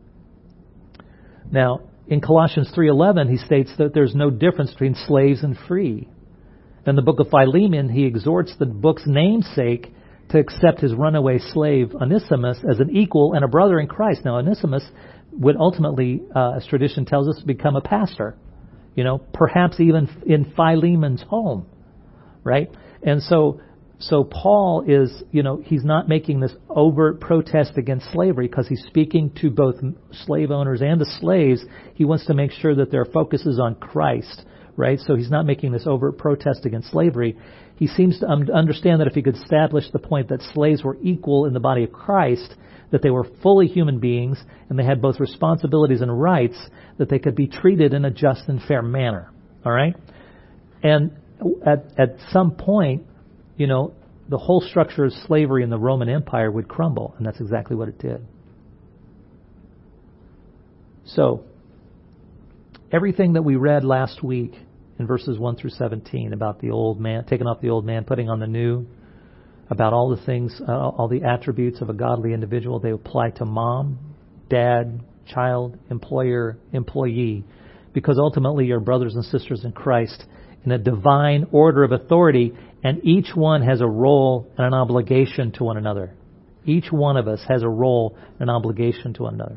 Now, in Colossians three eleven, he states that there's no difference between slaves and free. In the book of Philemon, he exhorts the book's namesake to accept his runaway slave Onesimus as an equal and a brother in Christ. Now, Onesimus would ultimately, uh, as tradition tells us, become a pastor. You know, perhaps even in Philemon's home, right? And so... So Paul is, you know, he's not making this overt protest against slavery because he's speaking to both slave owners and the slaves. He wants to make sure that their focus is on Christ, right? So he's not making this overt protest against slavery. He seems to understand that if he could establish the point that slaves were equal in the body of Christ, that they were fully human beings and they had both responsibilities and rights, that they could be treated in a just and fair manner, all right? And at at some point, you know, the whole structure of slavery in the Roman Empire would crumble, and that's exactly what it did. So, everything that we read last week in verses one through seventeen about the old man, taking off the old man, putting on the new, about all the things, uh, all the attributes of a godly individual, they apply to mom, dad, child, employer, employee, because ultimately you're brothers and sisters in Christ in a divine order of authority, and each one has a role and an obligation to one another. Each one of us has a role and an obligation to one another.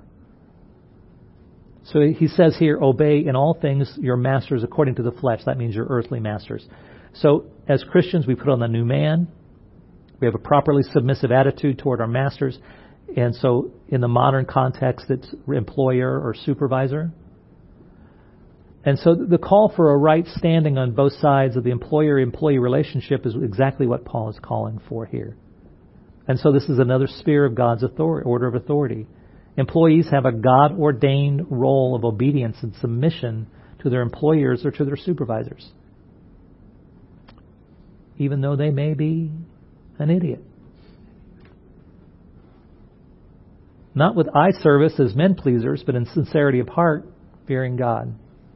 So he says here, obey in all things your masters according to the flesh. That means your earthly masters. So as Christians, we put on the new man. We have a properly submissive attitude toward our masters. And so in the modern context, it's employer or supervisor. And so the call for a right standing on both sides of the employer-employee relationship is exactly what Paul is calling for here. And so this is another sphere of God's authority, order of authority. Employees have a God-ordained role of obedience and submission to their employers or to their supervisors, even though they may be an idiot. Not with eye service as men pleasers, but in sincerity of heart, fearing God.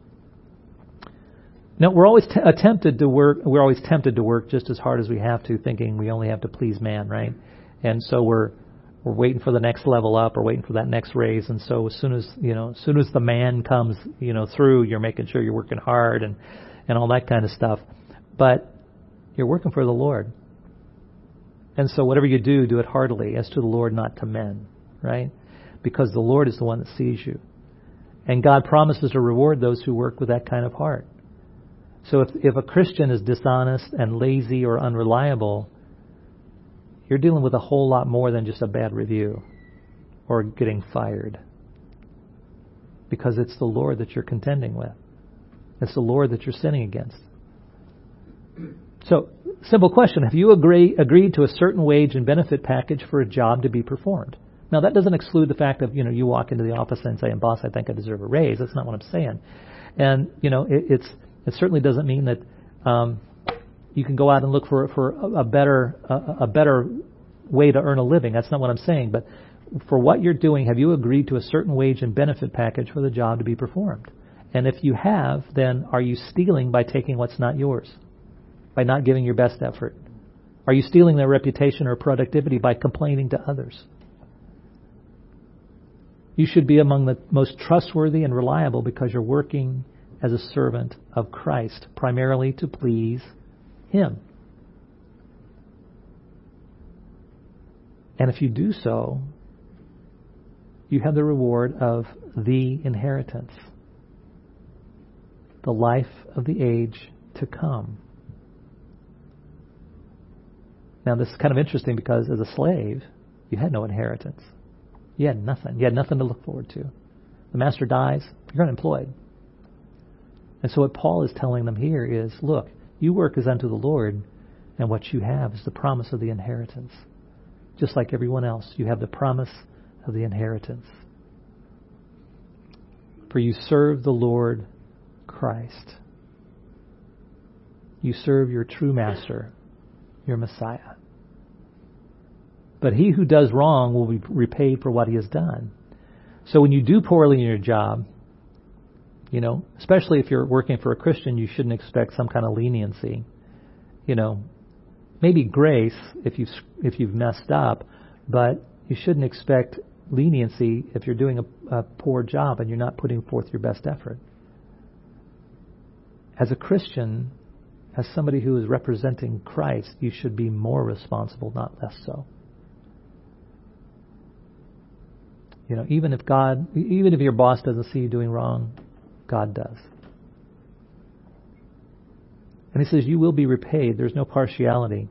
Now, we're always t- attempted to work. We're always tempted to work just as hard as we have to, thinking we only have to please man, right? And so we're we're waiting for the next level up, or waiting for that next raise. And so as soon as you know, as soon as the man comes, you know, through, you're making sure you're working hard and and all that kind of stuff. But you're working for the Lord, and so whatever you do, do it heartily, as to the Lord, not to men, right? Because the Lord is the one that sees you, and God promises to reward those who work with that kind of heart. So if, if a Christian is dishonest and lazy or unreliable, you're dealing with a whole lot more than just a bad review or getting fired. Because it's the Lord that you're contending with. It's the Lord that you're sinning against. So, simple question. Have you agree, agreed to a certain wage and benefit package for a job to be performed? Now, that doesn't exclude the fact of, you know, you walk into the office and say, boss, I think I deserve a raise. That's not what I'm saying. And, you know, it, it's... It certainly doesn't mean that um, you can go out and look for for a, a better a, a better way to earn a living. That's not what I'm saying. But for what you're doing, have you agreed to a certain wage and benefit package for the job to be performed? And if you have, then are you stealing by taking what's not yours, by not giving your best effort? Are you stealing their reputation or productivity by complaining to others? You should be among the most trustworthy and reliable because you're working as a servant of Christ, primarily to please Him. And if you do so, you have the reward of the inheritance, the life of the age to come. Now, this is kind of interesting because as a slave, you had no inheritance. You had nothing. You had nothing to look forward to. The master dies, you're unemployed. And so what Paul is telling them here is, look, you work as unto the Lord, and what you have is the promise of the inheritance. Just like everyone else, you have the promise of the inheritance. For you serve the Lord Christ. You serve your true master, your Messiah. But he who does wrong will be repaid for what he has done. So when you do poorly in your job, you know, especially if you're working for a Christian, you shouldn't expect some kind of leniency. You know, maybe grace if you've if you've messed up, but you shouldn't expect leniency if you're doing a, a poor job and you're not putting forth your best effort. As a Christian, as somebody who is representing Christ, you should be more responsible, not less so. You know, even if God, even if your boss doesn't see you doing wrong, God does. And he says, you will be repaid. There's no partiality.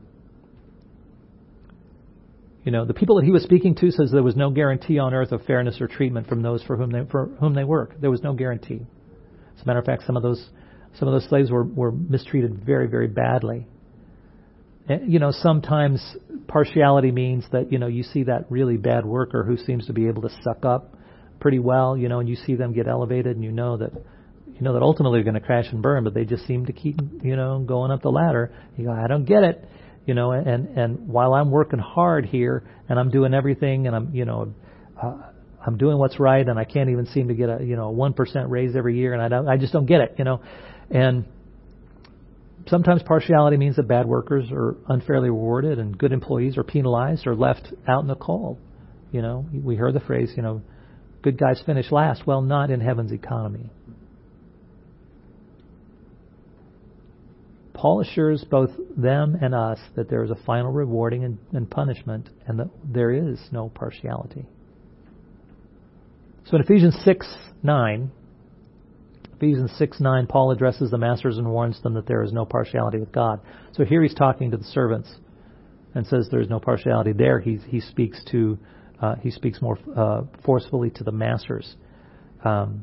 You know, the people that he was speaking to says there was no guarantee on earth of fairness or treatment from those for whom they for whom they work. There was no guarantee. As a matter of fact, some of those some of those slaves were, were mistreated very, very badly. And, you know, sometimes partiality means that, you know, you see that really bad worker who seems to be able to suck up pretty well, you know, and you see them get elevated, and you know that, you know that ultimately they're going to crash and burn, but they just seem to keep, you know, going up the ladder. You go, I don't get it, you know, and and while I'm working hard here and I'm doing everything and I'm, you know, uh, I'm doing what's right, and I can't even seem to get a, you know, a one percent raise every year, and I don't, I just don't get it, you know, and sometimes partiality means that bad workers are unfairly rewarded and good employees are penalized or left out in the cold. You know, we heard the phrase, you know, good guys finish last. Well, not in heaven's economy. Paul assures both them and us that there is a final rewarding and, and punishment, and that there is no partiality. So in Ephesians six nine, Ephesians six nine, Paul addresses the masters and warns them that there is no partiality with God. So here he's talking to the servants, and says there's no partiality there, he he speaks to uh, he speaks more uh, forcefully to the masters. Um,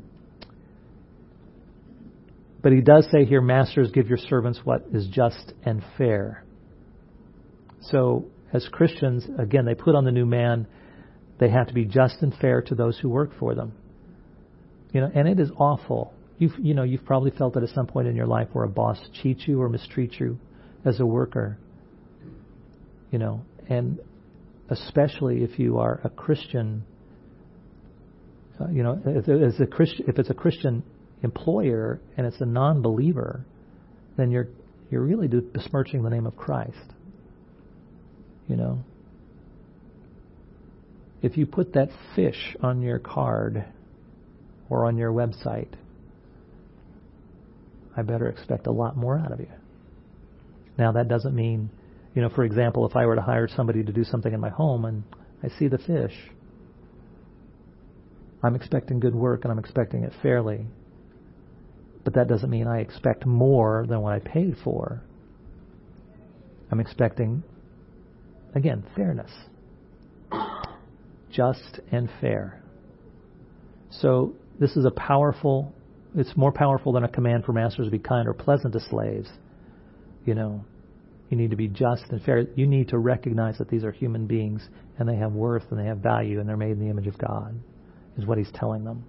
but he does say here, masters, give your servants what is just and fair. So as Christians, again, they put on the new man. They have to be just and fair to those who work for them. You know, and it is awful. You've you know you've probably felt it at some point in your life where a boss cheats you or mistreats you as a worker. You know, and especially if you are a Christian. Uh, you know, if, if, a Christian, if it's a Christian employer and it's a non-believer, then you're you're really besmirching the name of Christ. You know, if you put that fish on your card or on your website, I better expect a lot more out of you. Now, that doesn't mean, you know, for example, if I were to hire somebody to do something in my home and I see the fish, I'm expecting good work and I'm expecting it fairly. But that doesn't mean I expect more than what I paid for. I'm expecting, again, fairness. Just and fair. So this is a powerful, it's more powerful than a command for masters to be kind or pleasant to slaves. You know, you need to be just and fair. You need to recognize that these are human beings and they have worth and they have value and they're made in the image of God, is what he's telling them.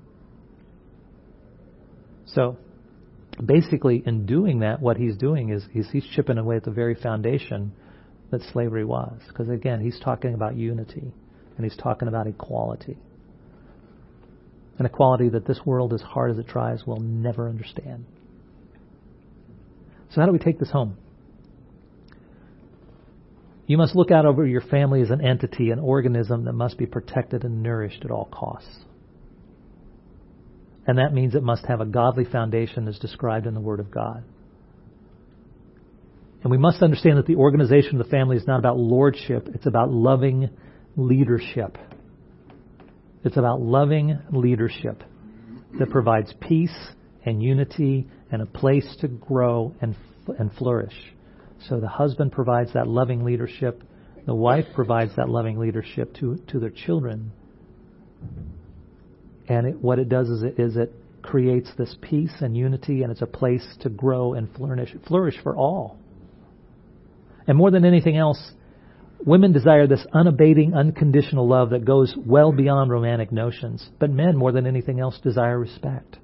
So basically in doing that, what he's doing is he's, he's chipping away at the very foundation that slavery was. Because again, he's talking about unity and he's talking about equality. An equality that this world, as hard as it tries, will never understand. So how do we take this home? You must look out over your family as an entity, an organism that must be protected and nourished at all costs. And that means it must have a godly foundation as described in the Word of God. And we must understand that the organization of the family is not about lordship. It's about loving leadership. It's about loving leadership that provides peace and unity and a place to grow and and flourish. So the husband provides that loving leadership. The wife provides that loving leadership to, to their children. And it, what it does is it, is it creates this peace and unity, and it's a place to grow and flourish, flourish for all. And more than anything else, women desire this unabating, unconditional love that goes well beyond romantic notions. But men, more than anything else, desire respect.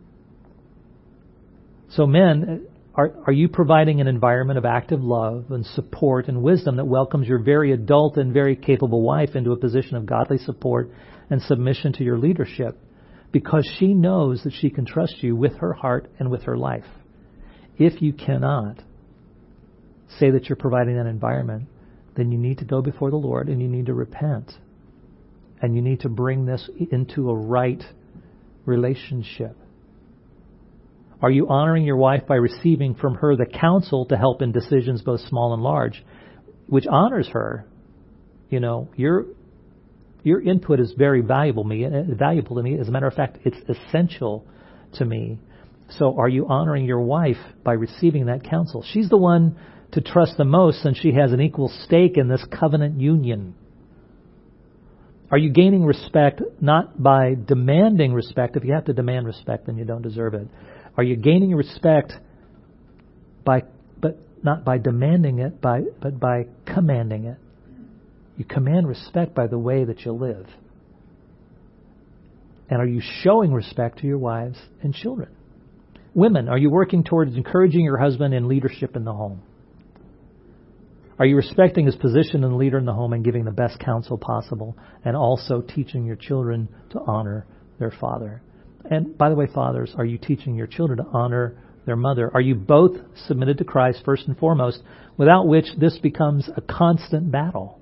So men, are, are you providing an environment of active love and support and wisdom that welcomes your very adult and very capable wife into a position of godly support and submission to your leadership, because she knows that she can trust you with her heart and with her life? If you cannot say that you're providing that environment, then you need to go before the Lord and you need to repent. And you need to bring this into a right relationship. Are you honoring your wife by receiving from her the counsel to help in decisions both small and large, which honors her? You know, your your input is very valuable me, valuable to me. As a matter of fact, it's essential to me. So are you honoring your wife by receiving that counsel? She's the one to trust the most, since she has an equal stake in this covenant union. Are you gaining respect not by demanding respect? If you have to demand respect, then you don't deserve it. Are you gaining respect by, but not by demanding it, by but by commanding it? You command respect by the way that you live. And are you showing respect to your wives and children? Women, are you working towards encouraging your husband in leadership in the home? Are you respecting his position as leader in the home and giving the best counsel possible, and also teaching your children to honor their father? And by the way, fathers, are you teaching your children to honor their mother? Are you both submitted to Christ first and foremost, without which this becomes a constant battle?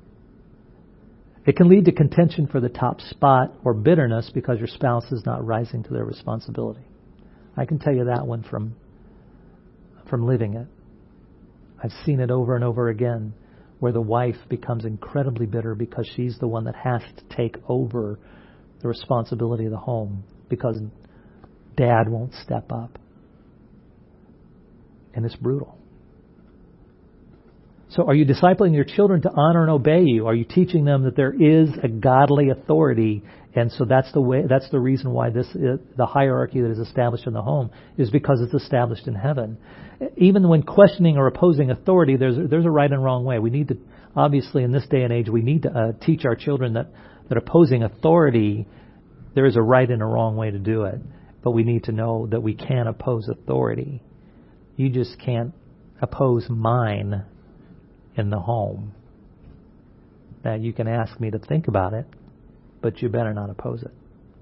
It can lead to contention for the top spot or bitterness because your spouse is not rising to their responsibility. I can tell you that one from from living it. I've seen it over and over again, where the wife becomes incredibly bitter because she's the one that has to take over the responsibility of the home because dad won't step up. And it's brutal. So are you discipling your children to honor and obey you? Are you teaching them that there is a godly authority? And so that's the way, that's the reason why this is, the hierarchy that is established in the home is because it's established in heaven. Even when questioning or opposing authority, there's there's a right and wrong way. We need to, obviously in this day and age, we need to uh, teach our children that, that opposing authority, there is a right and a wrong way to do it. But we need to know that we can oppose authority. You just can't oppose mine in the home. Now you can ask me to think about it, but you better not oppose it.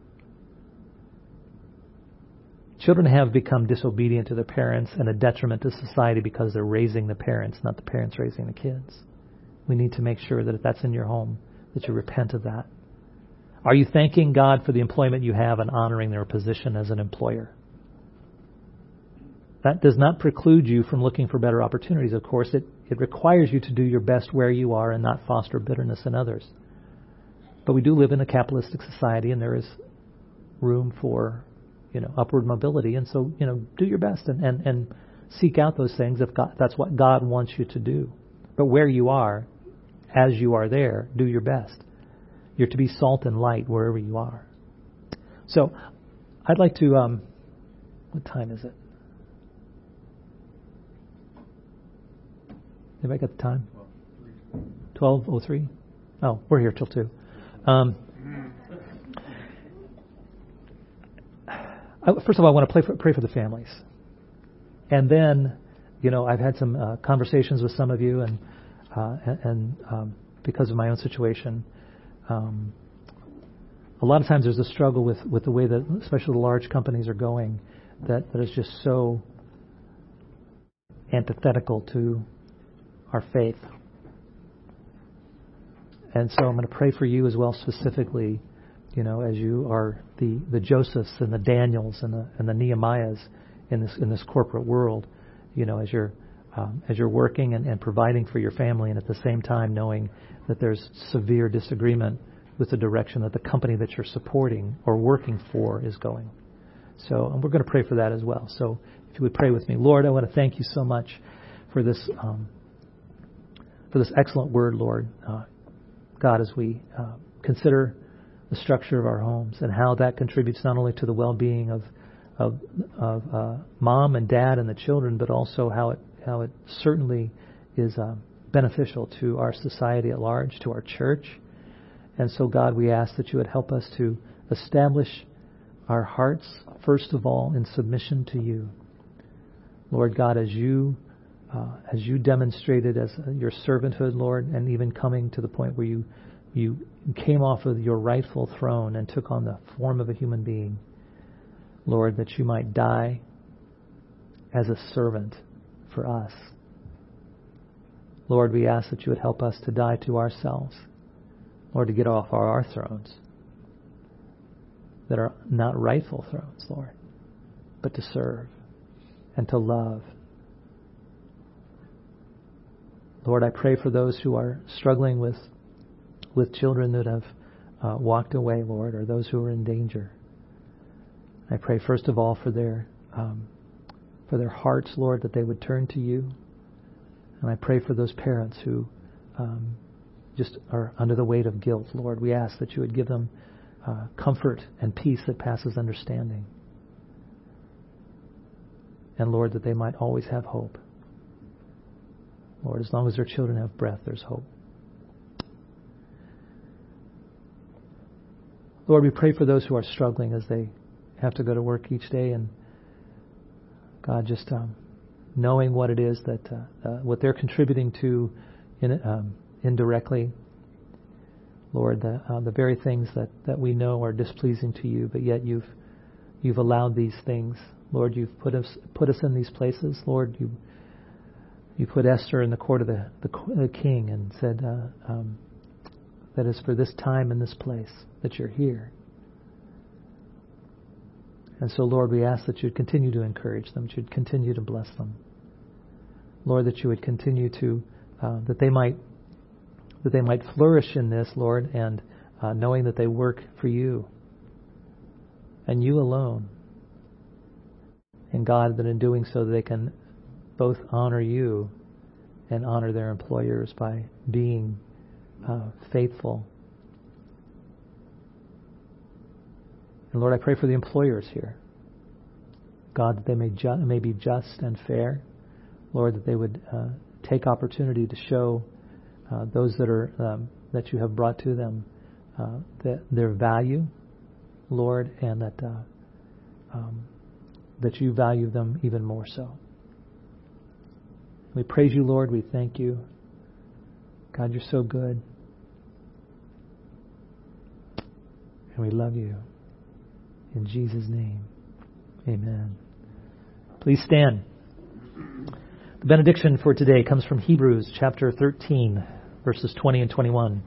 Children have become disobedient to their parents and a detriment to society because they're raising the parents, not the parents raising the kids. We need to make sure that if that's in your home, that you repent of that. Are you thanking God for the employment you have and honoring their position as an employer? That does not preclude you from looking for better opportunities. Of course, it, it requires you to do your best where you are and not foster bitterness in others. But we do live in a capitalistic society, and there is room for, you know, upward mobility. And so, you know, do your best and, and, and seek out those things if God, that's what God wants you to do. But where you are, as you are there, do your best. You're to be salt and light wherever you are. So, I'd like to. Um, what time is it? Anybody got the time? twelve oh three Oh, we're here till two. Um, I, first of all, I want to pray for, pray for the families. And then, you know, I've had some uh, conversations with some of you, and uh, and, and um, because of my own situation, um, a lot of times there's a struggle with, with the way that, especially the large companies are going, that, that is just so antithetical to our faith. And so I'm going to pray for you as well, specifically, you know, as you are the, the Josephs and the Daniels and the and the Nehemiahs in this in this corporate world, you know, as you're um, as you're working and, and providing for your family, and at the same time knowing that there's severe disagreement with the direction that the company that you're supporting or working for is going. So, and we're going to pray for that as well. So, if you would pray with me, Lord, I want to thank you so much for this. Um, For this excellent word, Lord, uh, God, as we uh, consider the structure of our homes and how that contributes not only to the well-being of of, of uh, mom and dad and the children, but also how it how it certainly is uh, beneficial to our society at large, to our church. And so, God, we ask that you would help us to establish our hearts, first of all, in submission to you, Lord God, as you. Uh, as you demonstrated as uh, your servanthood, Lord, and even coming to the point where you you came off of your rightful throne and took on the form of a human being, Lord, that you might die as a servant for us. Lord, we ask that you would help us to die to ourselves, Lord, to get off our, our thrones that are not rightful thrones, Lord, but to serve and to love. Lord, I pray for those who are struggling with with children that have uh, walked away, Lord, or those who are in danger. I pray first of all for their um, for their hearts, Lord, that they would turn to you. And I pray for those parents who um, just are under the weight of guilt, Lord. We ask that you would give them uh, comfort and peace that passes understanding. And Lord, that they might always have hope. Lord, as long as their children have breath, there's hope. Lord, we pray for those who are struggling as they have to go to work each day, and God, just um, knowing what it is that uh, uh, what they're contributing to in, um, indirectly, Lord, the uh, the very things that, that we know are displeasing to you, but yet you've you've allowed these things, Lord. You've put us put us in these places, Lord. You. You put Esther in the court of the, the, the king and said uh, um, that it's for this time and this place that you're here. And so, Lord, we ask that you'd continue to encourage them, that you'd continue to bless them. Lord, that you would continue to, uh, that they might that they might flourish in this, Lord, and uh, knowing that they work for you and you alone. And God, that in doing so they can both honor you and honor their employers by being uh, faithful. And Lord, I pray for the employers here. God, that they may, ju- may be just and fair. Lord, that they would uh, take opportunity to show uh, those that are um, that you have brought to them uh, that their value, Lord, and that uh, um, that you value them even more so. We praise you, Lord. We thank you. God, you're so good. And we love you. In Jesus' name, amen. Please stand. The benediction for today comes from Hebrews chapter thirteen, verses twenty and twenty-one.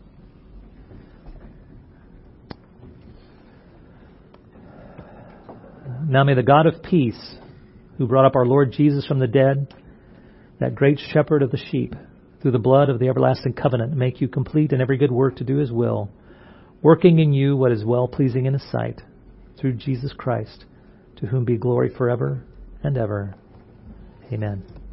Now may the God of peace, who brought up our Lord Jesus from the dead, that great shepherd of the sheep, through the blood of the everlasting covenant, make you complete in every good work to do his will, working in you what is well-pleasing in his sight, through Jesus Christ, to whom be glory forever and ever. Amen.